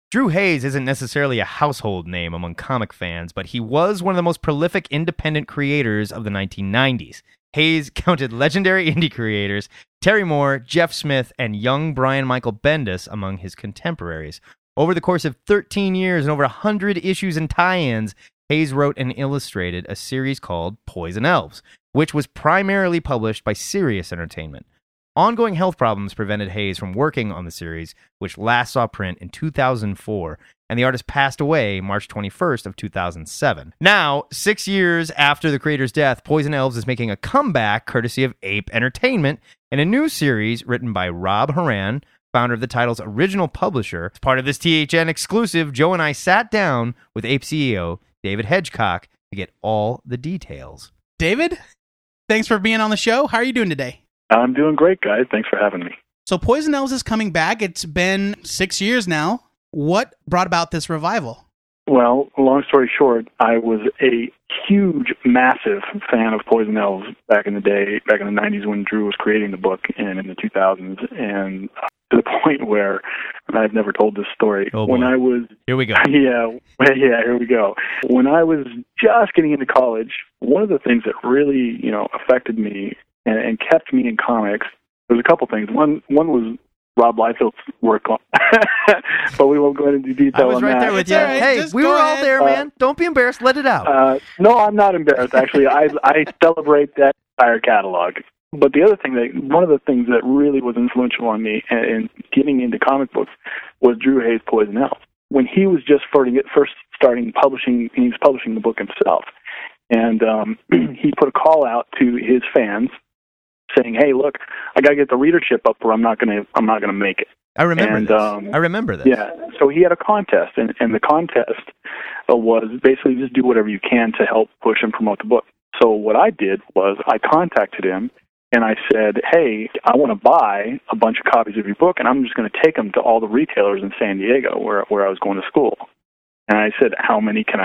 Drew Hayes isn't necessarily a household name among comic fans, but he was one of the most prolific independent creators of the 1990s. Hayes counted legendary indie creators Terry Moore, Jeff Smith, and young Brian Michael Bendis among his contemporaries. Over the course of 13 years and over 100 issues and tie-ins, Hayes wrote and illustrated a series called Poison Elves, which was primarily published by Sirius Entertainment. Ongoing health problems prevented Hayes from working on the series, which last saw print in 2004, and the artist passed away March 21st of 2007. Now, 6 years after the creator's death, Poison Elves is making a comeback courtesy of Ape Entertainment in a new series written by Rob Horan, founder of the title's original publisher. As part of this THN exclusive, Joe and I sat down with Ape CEO David Hedgecock to get all the details. David, thanks for being on the show. How are you doing today? I'm doing great, guys. Thanks for having me. So Poison Elves is coming back. It's been 6 years now. What brought about this revival? Well, long story short, I was a huge, massive fan of Poison Elves back in the day, back in the 90s when Drew was creating the book and in the 2000s, and to the point where, and I've never told this story, when I was... Here we go. Yeah, here we go. When I was just getting into college, one of the things that really, affected me and kept me in comics, there was a couple things. One was Rob Liefeld's work on, but we won't go into detail on that. I was right there with you. Right. Hey, Just we go were all ahead. there, man. Don't be embarrassed. Let it out. No, I'm not embarrassed, actually. I celebrate that entire catalog. But the other thing, one of the things that really was influential on me in getting into comic books was Drew Hayes' Poison Elves. When he was just first starting publishing, he was publishing the book himself. And he put a call out to his fans saying, "Hey, look, I got to get the readership up, or I'm not going to make it." I remember this. I remember this. Yeah. So he had a contest, and the contest was basically just do whatever you can to help push and promote the book. So what I did was I contacted him, and I said, "Hey, I want to buy a bunch of copies of your book, and I'm just going to take them to all the retailers in San Diego where I was going to school." And I said, "How many can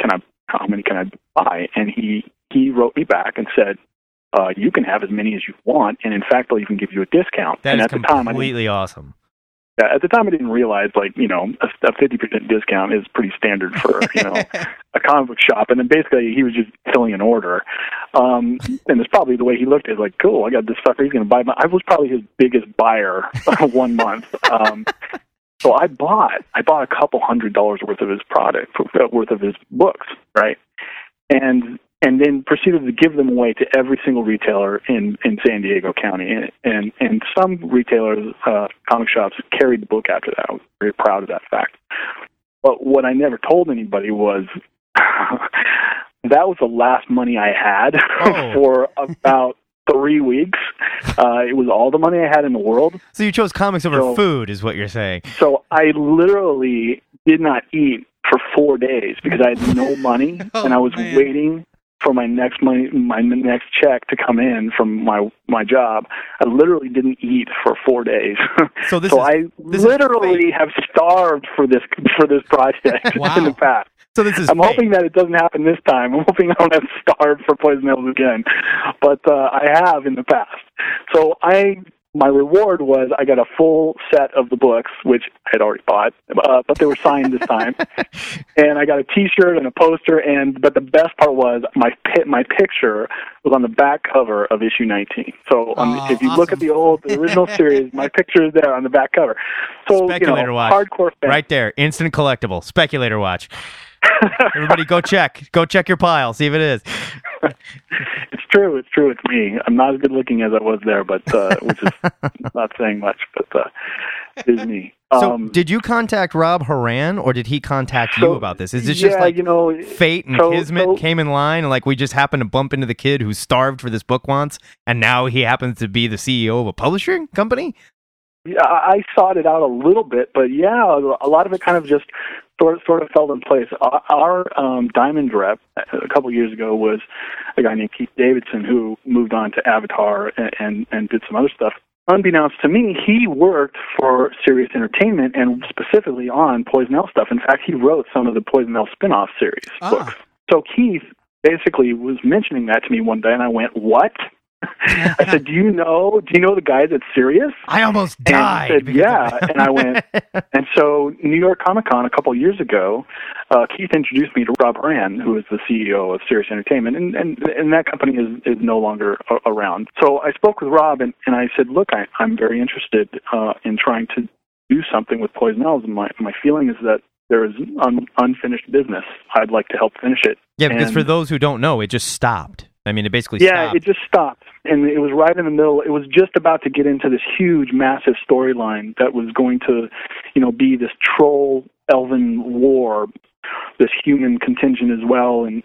I buy?" And he wrote me back and said, "You can have as many as you want, and in fact, they'll even give you a discount." That and is at the time, completely awesome. Yeah, at the time, I didn't realize, a 50% discount is pretty standard for, a comic book shop. And then basically, he was just filling an order. And it's probably the way he looked at it, like, cool, I got this sucker, he's going to buy my... I was probably his biggest buyer 1 month. So I bought a couple $100s worth of his worth of his books, right? And then proceeded to give them away to every single retailer in San Diego County. And some retailers, comic shops, carried the book after that. I was very proud of that fact. But what I never told anybody was that was the last money I had for about 3 weeks. It was all the money I had in the world. So you chose comics over food, is what you're saying. So I literally did not eat for 4 days because I had no money, and I was waiting for my next check to come in from my job. I literally didn't eat for 4 days. So I literally have starved for this project in the past. So this is I'm hoping that it doesn't happen this time. I'm hoping I don't have to starve for Poison Elves again. But I have in the past. So my reward was I got a full set of the books, which I had already bought, but they were signed this time. And I got a T-shirt and a poster, but the best part was my picture was on the back cover of issue 19. So if you look at the original series, my picture is there on the back cover. So, Speculator Watch. Hardcore fan. Right there, instant collectible, Speculator Watch. Everybody go check your pile, see if it is. It's true, it's me. I'm not as good looking as I was there, but which is not saying much, but it is me. So did you contact Rob Horan, or did he contact you about this? Is this just fate and kismet came in line, and like we just happened to bump into the kid who starved for this book once, and now he happens to be the CEO of a publishing company? Yeah, I sought it out a little bit, but yeah, a lot of it kind of just sort of fell in place. Our Diamond rep a couple of years ago was a guy named Keith Davidson, who moved on to Avatar and did some other stuff. Unbeknownst to me, he worked for Sirius Entertainment and specifically on Poison Elf stuff. In fact, he wrote some of the Poison Elf spin-off series books. So Keith basically was mentioning that to me one day, and I went, "What?" I said, do you know the guy that's serious? I almost And died. he said, because yeah. of it. And I went, and so New York Comic Con a couple of years ago, Keith introduced me to Rob Moran, who is the CEO of Sirius Entertainment, and that company is no longer around. So I spoke with Rob, and I said, look, I'm very interested in trying to do something with Poison Elves, and my feeling is that there is unfinished business. I'd like to help finish it. Yeah, because And for those who don't know, it just stopped. I mean, it basically yeah, stopped. it just stopped. And it was right in the middle. It was just about to get into this huge, massive storyline that was going to, be this troll elven war, this human contingent as well. And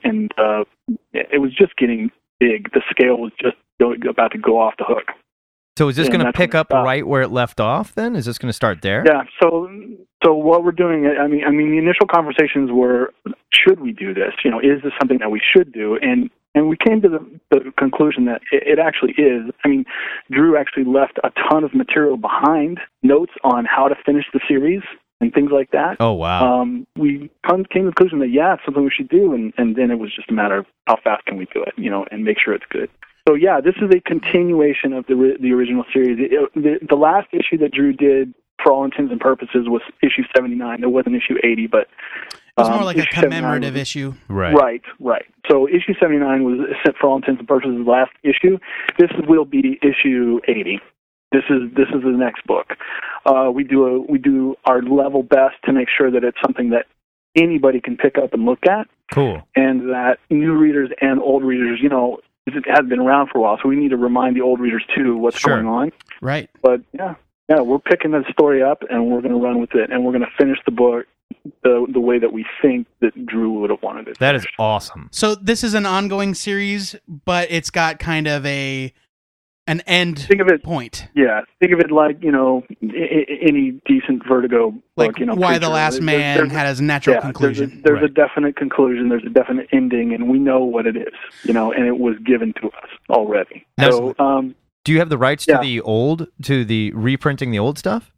it was just getting big. The scale was just about to go off the hook. So is this and going to that's pick when it up stopped. right where it left off then? Is this going to start there? Yeah. So what we're doing, I mean, the initial conversations were, should we do this? Is this something that we should do? And we came to the conclusion that it actually is. I mean, Drew actually left a ton of material behind, notes on how to finish the series and things like that. Oh, wow. We came to the conclusion that, yeah, it's something we should do, and then it was just a matter of how fast can we do it, and make sure it's good. So, yeah, this is a continuation of the original series. The last issue that Drew did, for all intents and purposes, was issue 79. There wasn't issue 80, but... It was more like a issue 79 commemorative was- issue. Right. Right. So issue 79 was, for all intents and purposes, the last issue. This will be issue 80. This is the next book. We do our level best to make sure that it's something that anybody can pick up and look at, Cool. and that new readers and old readers, it has been around for a while, so we need to remind the old readers too what's Sure. going on. Right. But yeah, we're picking the story up and we're going to run with it, and we're going to finish the book the way that we think that Drew would have wanted it. That is awesome. So this is an ongoing series, but it's got kind of an end Think of it. point. Yeah, think of it like any decent Vertigo Like book. why the Creature. last man There's- had his natural yeah, conclusion. There's a Right. definite conclusion. There's a definite ending, and we know what it is. And it was given to us already. Now- So, Do you have the rights Yeah. to the reprinting the old stuff?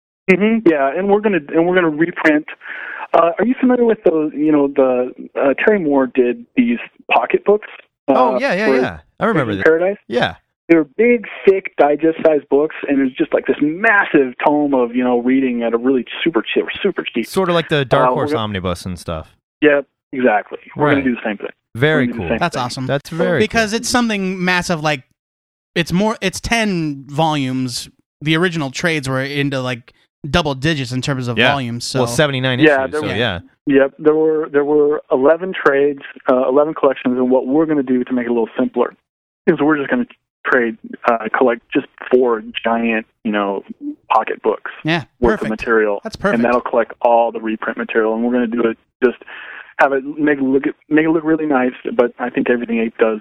yeah, and we're gonna reprint. Are you familiar with those? The Terry Moore did these pocket books. Oh, yeah. I remember in this. Paradise. Yeah. They were big, thick, digest-sized books, and it was just like this massive tome of reading at a really super cheap. Sort of like the Dark we're Horse gonna- omnibus and stuff. Yeah, exactly. We're Right. going to do the same thing. Very We're gonna do the cool. same That's thing. awesome. That's very Because it's something massive. Like it's 10 volumes. The original trades were into like double digits in terms of Yeah. volumes. So Well, 79 Yeah, issues, there so were- yeah. Yep, there were 11 trades, 11 collections, and what we're going to do to make it a little simpler is we're just going to collect just 4 giant, pocket books yeah, worth of perfect. material. That's perfect. And that'll collect all the reprint material, and we're going to do it just have it make it look really nice. But I think everything Ape does,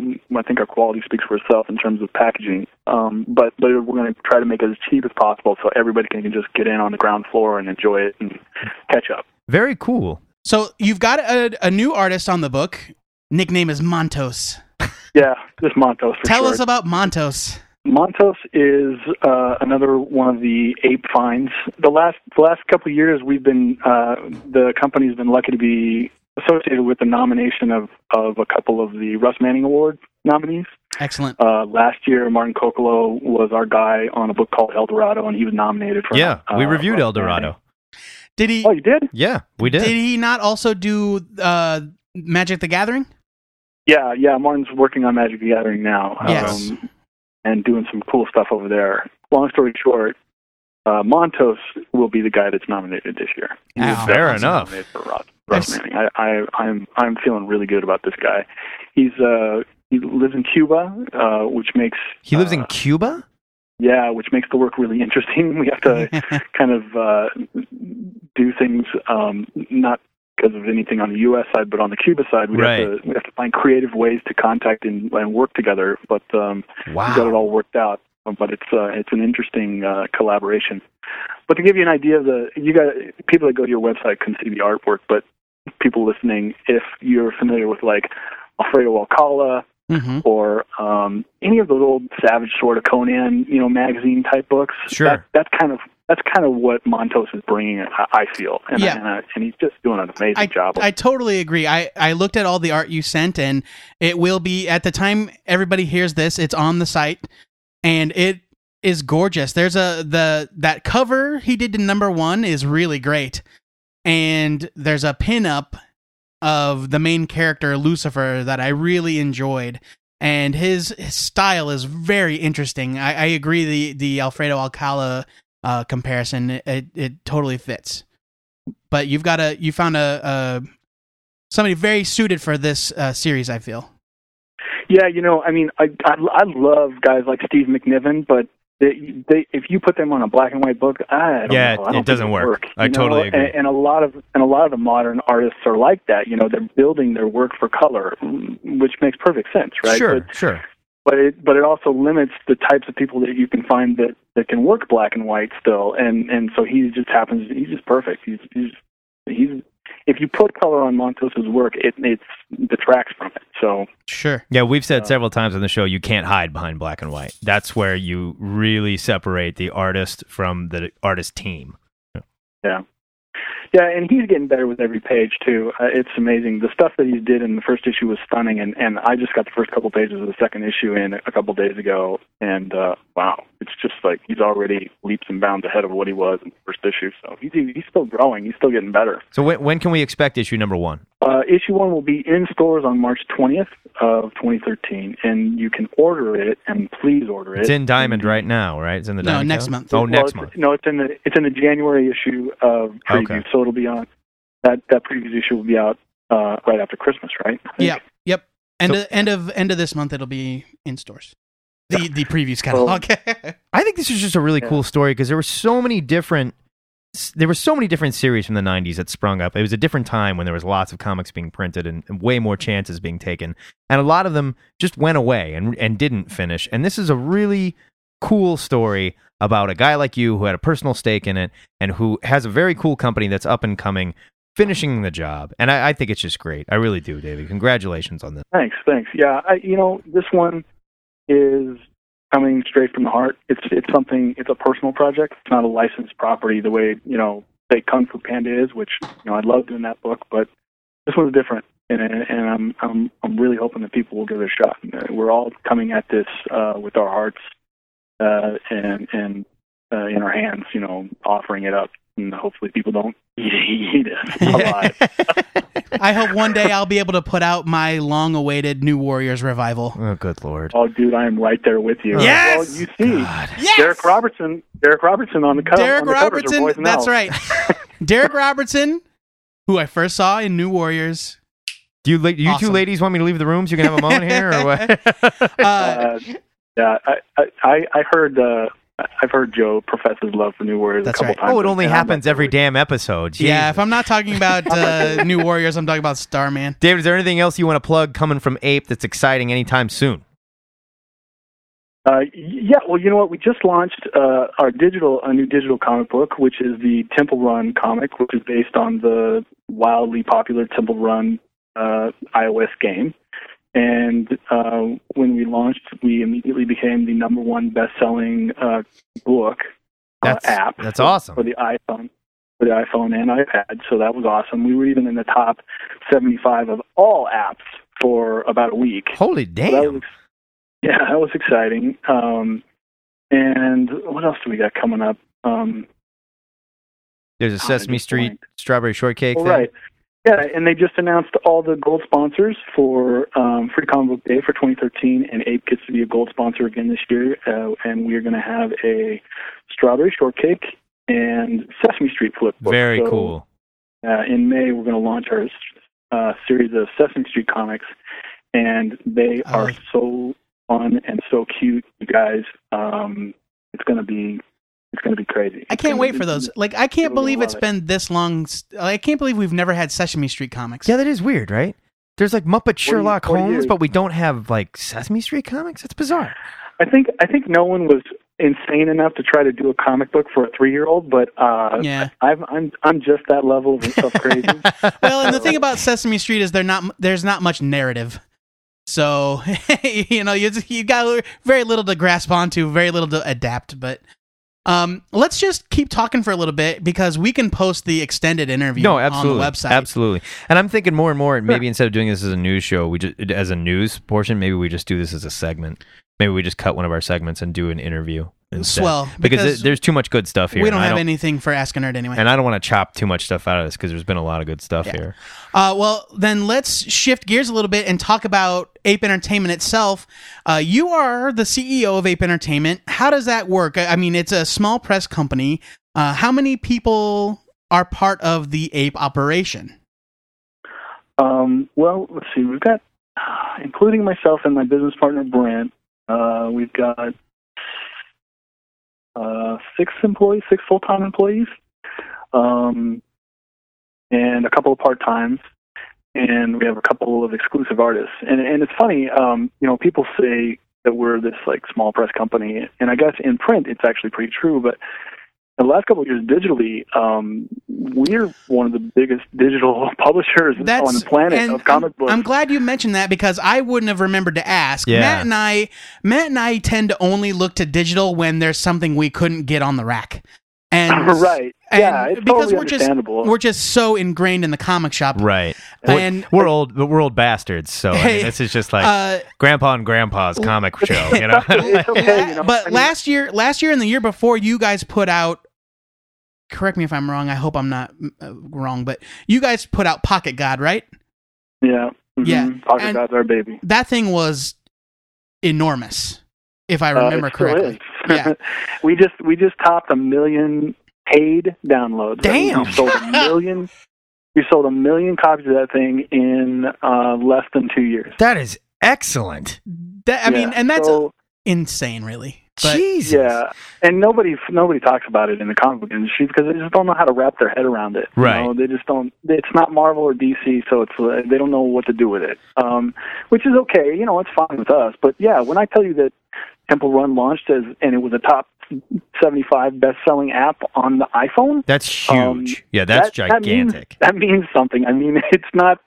I think our quality speaks for itself in terms of packaging. But we're going to try to make it as cheap as possible so everybody can just get in on the ground floor and enjoy it and catch up. Very cool. So you've got a new artist on the book. Nickname is Montos. Yeah, just Montos for Tell sure. us about Montos. Montos is another one of the ape finds. The last couple of years, we've been the company's been lucky to be associated with the nomination of a couple of the Russ Manning Award nominees. Excellent. Last year, Martin Kokolo was our guy on a book called El Dorado, and he was nominated for. Yeah, we reviewed Russ El Dorado. Did he? Manning. Oh, you did? Yeah, we did. Did he not also do Magic the Gathering? Yeah. Martin's working on Magic the Gathering now. Yes. And doing some cool stuff over there. Long story short, Montos will be the guy that's nominated this year. He Wow. was Fair definitely enough. nominated for Russ Manning. I'm feeling really good about this guy. He lives in Cuba, which makes He lives in Cuba? which makes the work really interesting. We have to kind of do things not because of anything on the U.S. side, but on the Cuba side, we have to find creative ways to contact and work together. But we got it Wow. all worked out. But it's an interesting collaboration. But to give you an idea of people that go to your website can see the artwork. But people listening, if you're familiar with like Alfredo Alcala Mm-hmm. or any of those old Savage Sword of Conan, magazine type books, Sure. that's kind of that's kind of what Montos is bringing. I feel, and he's just doing an amazing job. I totally agree. I looked at all the art you sent, and it will be at the time everybody hears this. It's on the site, and it is gorgeous. There's that cover he did to #1 is really great, and there's a pin-up of the main character Lucifer that I really enjoyed, and his style is very interesting. I agree. The Alfredo Alcala comparison, it totally fits. But you found somebody very suited for this series, I feel. Yeah, I mean, I love guys like Steve McNiven, but they if you put them on a black and white book, I don't know. It doesn't work. I totally agree. And a lot of the modern artists are like that. They're building their work for color, which makes perfect sense, right? Sure. But it also limits the types of people that you can find that can work black and white still. And so he's just perfect. He's if you put color on Montos's work, it detracts from it. So sure. Yeah, we've said several times on the show you can't hide behind black and white. That's where you really separate the artist from the artist team. Yeah. Yeah, and he's getting better with every page, too. It's amazing. The stuff that he did in the first issue was stunning, and I just got the first couple pages of the second issue in a couple days ago, and wow, it's just like he's already leaps and bounds ahead of what he was in the first issue. So he's still growing. He's still getting better. So when can we expect issue #1? Issue 1 will be in stores on March 20th of 2013, and you can order it, and please order it. It's in Diamond right now, right? It's in the Diamond. No, next month. Oh, next month. No, it's in the January issue of Preview, okay. So it'll be on that previous issue will be out right after Christmas, right? Yep. End of this month, it'll be in stores. The previews catalog. I think this is just a really cool story because there were so many different series from the 90s that sprung up. It was a different time when there was lots of comics being printed and way more chances being taken. And a lot of them just went away and didn't finish. And this is a really cool story about a guy like you who had a personal stake in it and who has a very cool company that's up and coming, finishing the job. And I think it's just great. I really do, David. Congratulations on this. Thanks. Yeah, this one is coming straight from the heart. It's a personal project. It's not a licensed property the way, say Kung Fu Panda is, which, I love doing that book, but this one's different. And I'm really hoping that people will give it a shot. We're all coming at this with our hearts and in our hands, offering it up, and hopefully people don't eat it alive. I hope one day I'll be able to put out my long-awaited New Warriors revival. Oh, good Lord! Oh, dude, I am right there with you. Yes, well, you see, yes! Derek Robertson on the cover. Derek Robertson, Boys and that's Owls. right. Derek Robertson, who I first saw in New Warriors. Do you Awesome. two ladies want me to leave the room so you can have a moment here, or what? Yeah, I've heard Joe profess his love for New Warriors That's a couple right. times. Oh, it only and happens every damn episode. Yeah, Jesus. if I'm not talking about New Warriors, I'm talking about Starman. David, is there anything else you want to plug coming from Ape that's exciting anytime soon? Yeah, well, you know what? We just launched a new digital comic book, which is the Temple Run comic, which is based on the wildly popular Temple Run iOS game. And when we launched, we immediately became the #1 best-selling book app. That's awesome for the iPhone and iPad. So that was awesome. We were even in the top 75 of all apps for about a week. Holy damn! So that was exciting. And what else do we got coming up? There's a Sesame Street strawberry shortcake thing. Right. Yeah, and they just announced all the gold sponsors for Free Comic Book Day for 2013, and Ape gets to be a gold sponsor again this year, and we're going to have a strawberry shortcake and Sesame Street flip book. Very cool. In May, we're going to launch our series of Sesame Street comics, and they are so fun and so cute, you guys. It's going to be crazy. I can't wait for those. Like, I can't believe it's been this long. I can't believe we've never had Sesame Street comics. Yeah, that is weird, right? There's like Muppet Sherlock 40 Holmes, years. but we don't have like Sesame Street comics. That's bizarre. I think no one was insane enough to try to do a comic book for a 3-year-old, but yeah, I'm just that level of crazy. Well, and the thing about Sesame Street is there's not much narrative. So, you got very little to grasp onto, very little to adapt, but Let's just keep talking for a little bit because we can post the extended interview No, absolutely, on the website. absolutely. And I'm thinking more and more. Maybe instead of doing this as a news show, we just as a news portion. Maybe we just do this as a segment. Maybe we just cut one of our segments and do an interview instead. Well, because there's too much good stuff here. We don't have anything for Ask a Nerd anyway. And I don't want to chop too much stuff out of this because there's been a lot of good stuff here. Well, then let's shift gears a little bit and talk about Ape Entertainment itself. You are the CEO of Ape Entertainment. How does that work? I mean, it's a small press company. How many people are part of the Ape operation? Well, let's see. We've got, including myself and my business partner, Brent, we've got 6 full-time employees, and a couple of part-times, and we have a couple of exclusive artists. And it's funny, people say that we're this like small press company, and I guess in print it's actually pretty true, but in the last couple of years digitally, we're one of the biggest digital publishers on the planet of comic books. I'm glad you mentioned that because I wouldn't have remembered to ask. Yeah. Matt and I tend to only look to digital when there's something we couldn't get on the rack. And right. Yeah, it's totally understandable. We're just so ingrained in the comic shop. Right. And we're old bastards, so I mean, this is just like Grandpa and Grandpa's comic show, you know. It's okay, But last year and the year before, you guys put out. Correct me if I'm wrong. I hope I'm not wrong, but you guys put out Pocket God, right? Yeah. Mm-hmm. Yeah. Pocket God's our baby. That thing was enormous, if I remember correctly. Yeah. we just topped 1 million paid downloads. Damn. We sold 1 million. We sold 1 million copies of that thing in less than 2 years. That is excellent. I mean, and that's insane, really. But, Jesus. Yeah, and nobody talks about it in the comic book industry because they just don't know how to wrap their head around it. Right. You know, they just don't. It's not Marvel or DC, so they don't know what to do with it. Which is okay. You know, it's fine with us. But yeah, when I tell you that Temple Run launched and it was a top 75 best-selling app on the iPhone. That's huge. That's gigantic. That means something. I mean, it's not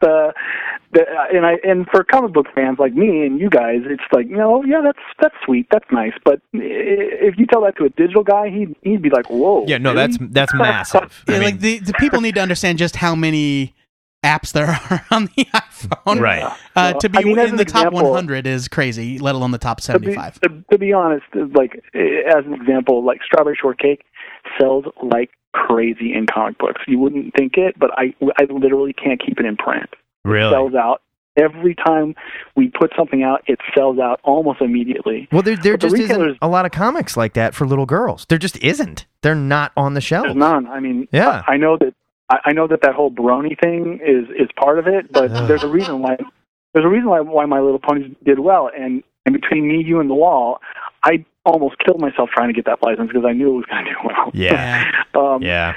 and for comic book fans like me and you guys, it's like, that's sweet, that's nice. But if you tell that to a digital guy, he'd be like, whoa. Yeah, no, really? that's massive. Yeah, like the people need to understand just how many apps there are on the iPhone. Right. To be in the top 100 is crazy, let alone the top 75. To be honest, like as an example, like Strawberry Shortcake sells like crazy in comic books. You wouldn't think it, but I literally can't keep it in print. Really? It sells out. Every time we put something out, it sells out almost immediately. Well, there just isn't a lot of comics like that for little girls. There just isn't. They're not on the shelf. There's none. I mean, yeah. I know that whole brony thing is part of it, but there's a reason why My Little Ponies did well, and between me, you, and the wall, I almost killed myself trying to get that license because I knew it was going to do well. Yeah.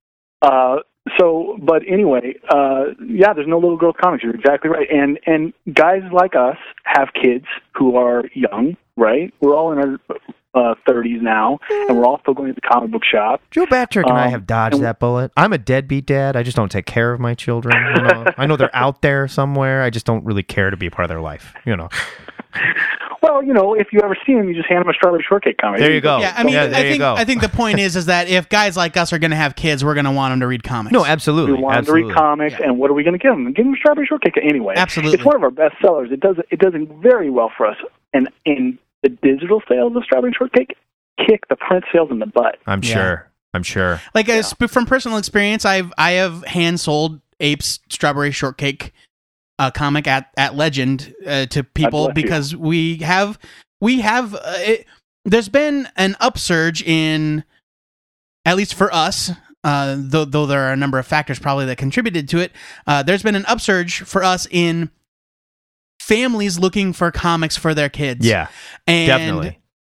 So, but anyway, there's no little girl comics. You're exactly right. And guys like us have kids who are young, right? We're all in our 30s now, and we're all still going to the comic book shop. Joe Batrick and I have dodged that bullet. I'm a deadbeat dad. I just don't take care of my children. You know? I know they're out there somewhere. I just don't really care to be a part of their life. You know. Well, if you ever see him, you just hand him a Strawberry Shortcake comic. There you go. Yeah, I mean, I think the point is that if guys like us are going to have kids, we're going to want them to read comics. No, absolutely. We want them to read comics, and what are we going to give them? Give them a Strawberry Shortcake anyway. Absolutely. It's one of our best sellers. It does very well for us. And in the digital sales of Strawberry Shortcake, kick the print sales in the butt. I'm sure. Like from personal experience, I have hand sold Ape's Strawberry Shortcake comic at Legend to people because we have there's been an upsurge in, at least for us, though there are a number of factors probably that contributed to it. There's been an upsurge for us in families looking for comics for their kids. Yeah, and definitely.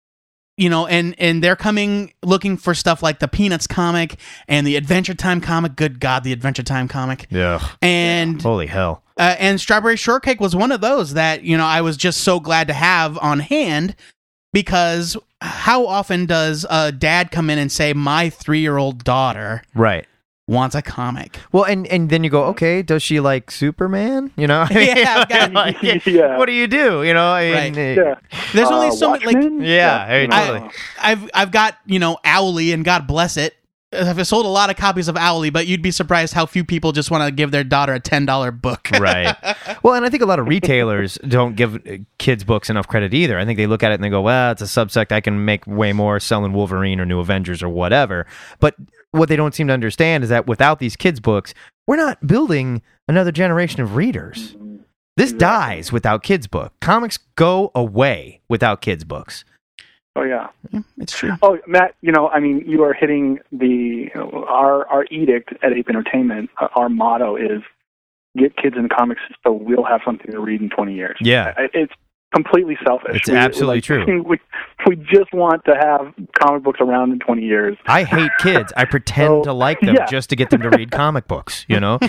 And they're coming looking for stuff like the Peanuts comic and the Adventure Time comic. Good God, the Adventure Time comic. Yeah. And holy hell. And Strawberry Shortcake was one of those that, I was just so glad to have on hand, because how often does a dad come in and say, my 3-year-old daughter right wants a comic. Well, and then you go, okay, does she like Superman? You know, Yeah, Yeah. What do you do? You know, Right. Yeah. There's only so many. Like, Watchmen? Yeah, hey, you know, totally. I've got Owly, and God bless it. I've sold a lot of copies of Owly, but you'd be surprised how few people just want to give their daughter a $10 book. Right. Well, and I think a lot of retailers don't give kids' books enough credit either. I think they look at it and they go, well, it's a subsect. I can make way more selling Wolverine or New Avengers or whatever. But what they don't seem to understand is that without these kids' books, we're not building another generation of readers. This dies without kids' book. Comics go away without kids' books. Oh yeah. It's true. Oh, Matt, you are hitting our edict at Ape Entertainment. Our motto is get kids into comics so we'll have something to read in 20 years. Yeah. It's completely selfish. It's absolutely true. We just want to have comic books around in 20 years. I hate kids. I pretend to like them just to get them to read comic books, you know?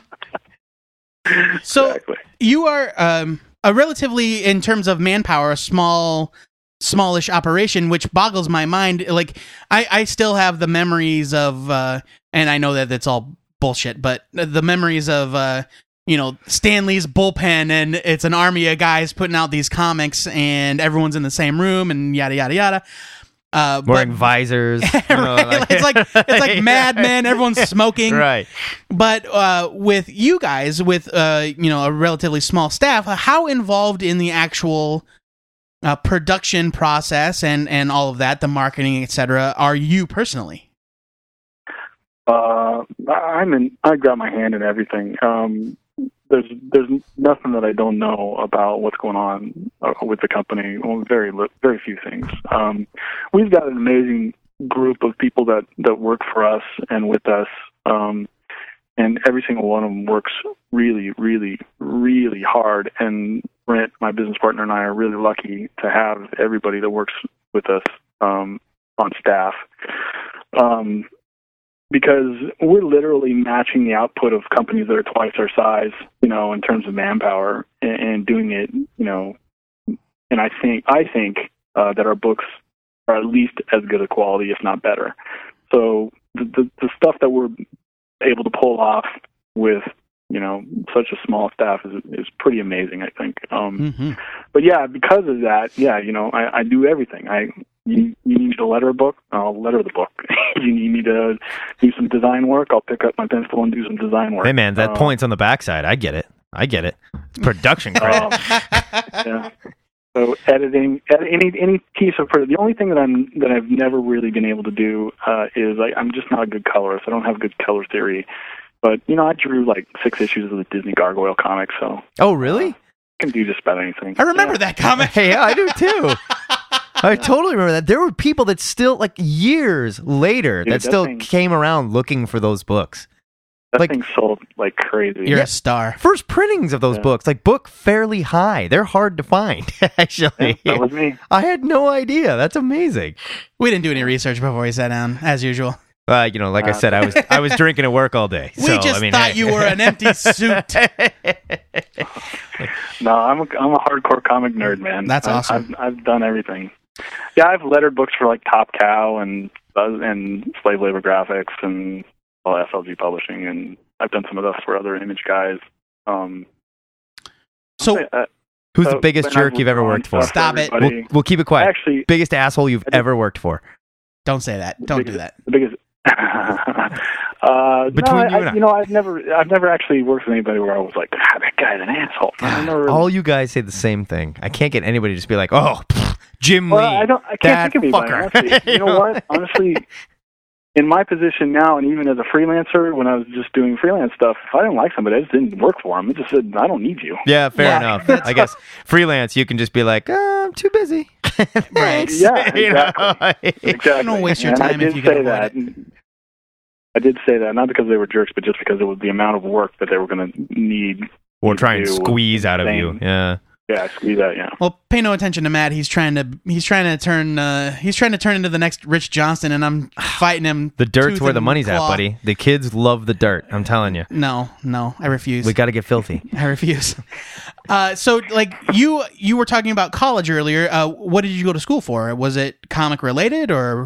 So Exactly. you are a relatively, in terms of manpower, a smallish operation, which boggles my mind. Like, I still have the memories of, and I know that it's all bullshit, but the memories of, Stan Lee's bullpen, and it's an army of guys putting out these comics, and everyone's in the same room, and yada yada yada. Wearing visors. Right? It's like Mad Men. Everyone's smoking. Right. But with you guys, with a relatively small staff, how involved in the actual production process and all of that, the marketing, etc., are you personally? I grab my hand in everything. There's nothing that I don't know about what's going on with the company. Well, very few things. We've got an amazing group of people that work for us and with us, and every single one of them works really, really, really hard. And Brent, my business partner, and I are really lucky to have everybody that works with us on staff. Because we're literally matching the output of companies that are twice our size, in terms of manpower, and doing it, and I think that our books are at least as good a quality, if not better. So the stuff that we're able to pull off with, such a small staff is pretty amazing, I think. But yeah, because of that, I do everything. You need me to letter a book, I'll letter the book. You need me to do some design work, I'll pick up my pencil and do some design work. Hey man, that point's on the backside. I get it. It's production credit. Yeah. So editing, any piece of the only thing that I've never really been able to do is I'm just not a good colorist. I don't have good color theory. But I drew like 6 issues of the Disney Gargoyle comic, so. Oh really? I can do just about anything. I remember that comic. Hey, yeah, I do too. I totally remember that. There were people that still, like years later, Dude, that still came around looking for those books. That thing sold like crazy. You're a star. First printings of those books, book fairly high. They're hard to find, actually. Yeah, that was me. I had no idea. That's amazing. We didn't do any research before we sat down, as usual. Like I said, I was drinking at work all day. We so, just hey. thought you were an empty suit. No, I'm a hardcore comic nerd, man. That's awesome. I've done everything. Yeah, I've lettered books for like Top Cow and Slave Labor Graphics and SLG Publishing, and I've done some of those for other image guys. Who's the biggest jerk you've ever worked for? Stop it. We'll keep it quiet. Actually, biggest asshole you've ever worked for. Don't say that. Don't do that. The biggest. Between you and I. I've never actually worked with anybody where I was like, that guy's an asshole. All you guys say the same thing. I can't get anybody to just be like, oh, Jim Lee. I can't think of anybody. Fucker. Honestly. You know what? Honestly, in my position now, and even as a freelancer, when I was just doing freelance stuff, if I didn't like somebody, I just didn't work for them. It just said, I don't need you. Yeah, fair enough. I guess freelance, you can just be like, I'm too busy. Right. Yeah, exactly. Exactly. Don't waste your time if you can avoid it. I did say that, not because they were jerks, but just because it was the amount of work that they were going to need. Or try and squeeze out of you. Yeah. Yeah, squeeze out. Yeah. Well, pay no attention to Matt. He's trying to turn into the next Rich Johnston, and I'm fighting him. The dirt's where the and money's claw. at, buddy. The kids love the dirt. I'm telling you. No, I refuse. We got to get filthy. I refuse. So, like you were talking about college earlier. What did you go to school for? Was it comic related or?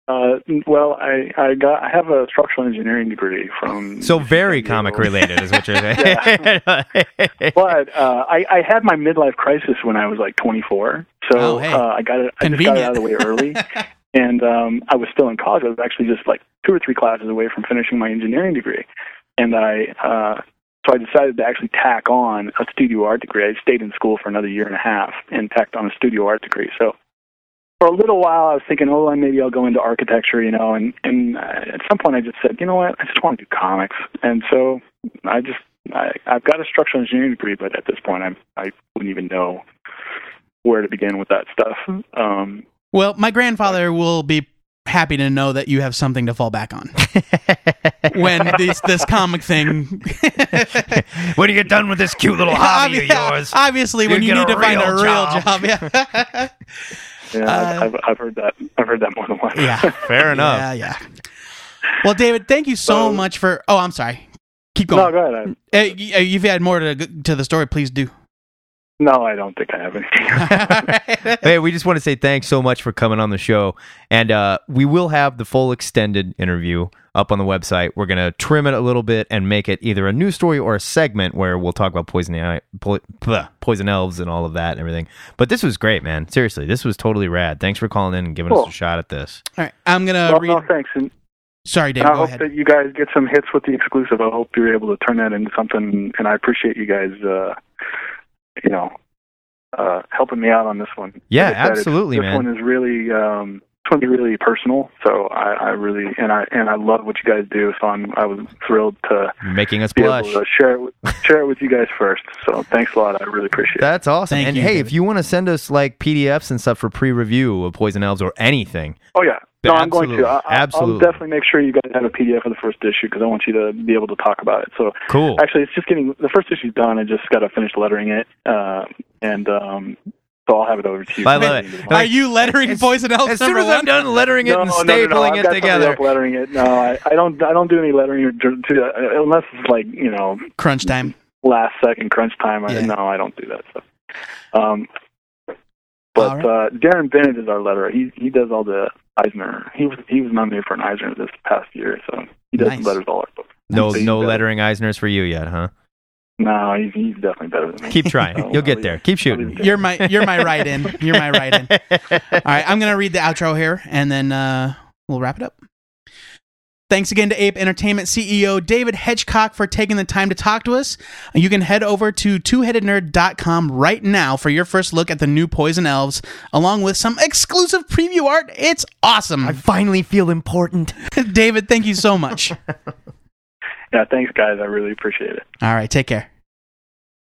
Well, I have a structural engineering degree from. So very comic related is what you're saying. But I had my midlife crisis when I was like 24, so I got it. I just got it out of the way early, and I was still in college. I was actually just like 2 or 3 classes away from finishing my engineering degree, and so I decided to actually tack on a studio art degree. I stayed in school for another 1.5 years and tacked on a studio art degree. So for a little while, I was thinking, maybe I'll go into architecture, and at some point I just said, you know what, I just want to do comics. And so I've got a structural engineering degree, but at this point I wouldn't even know where to begin with that stuff. Well, my grandfather will be happy to know that you have something to fall back on when this comic thing. When you get done with this cute little hobby of yours, obviously, when you need to find a real job. Yeah. Yeah, I've heard that. I've heard that more than once. Yeah, fair enough. Yeah. Well, David, thank you so much for. Oh, I'm sorry. Keep going. No, go ahead. You've had more to the story. Please do. No, I don't think I have anything. Hey, we just want to say thanks so much for coming on the show. And we will have the full extended interview up on the website. We're going to trim it a little bit and make it either a news story or a segment where we'll talk about poison elves and all of that and everything. But this was great, man. Seriously, this was totally rad. Thanks for calling in and giving us a shot at this. All right, I'm going to read... No, thanks. And sorry, David, go ahead. I hope that you guys get some hits with the exclusive. I hope you're able to turn that into something, and I appreciate you guys... helping me out on this one. Yeah, absolutely, man. This one is really personal. So I really and I love what you guys do. So I was thrilled to making us be blush. able to share it with you guys first. So thanks a lot. I really appreciate it. That's awesome. Thank and you, hey, David. if you want to send us like PDFs and stuff for pre-review of Poison Elves or anything. Oh yeah. No, I'm going to. Absolutely. I'll definitely make sure you guys have a PDF of the first issue because I want you to be able to talk about it. So cool. Actually, it's just getting the first issue's done. I just got to finish lettering it, so I'll have it over to you. I love it. Are you lettering Poison Elves? As soon as I'm done lettering it and stapling it together, lettering it. No, I don't do any lettering unless it's like crunch time, last second crunch time. No, I don't do that stuff. But Darren Bennett is our letterer. He does all the Eisner. He was nominated for an Eisner this past year, so he does the letters all our books. No lettering Eisners for you yet, huh? No, he's definitely better than me. Keep trying. You'll get there. Keep shooting. You're my write-in. You're my write-in. All right, I'm gonna read the outro here, and then we'll wrap it up. Thanks again to Ape Entertainment CEO David Hedgecock for taking the time to talk to us. You can head over to twoheadednerd.com right now for your first look at the new Poison Elves, along with some exclusive preview art. It's awesome. I finally feel important. David, thank you so much. Yeah, thanks, guys. I really appreciate it. All right, take care.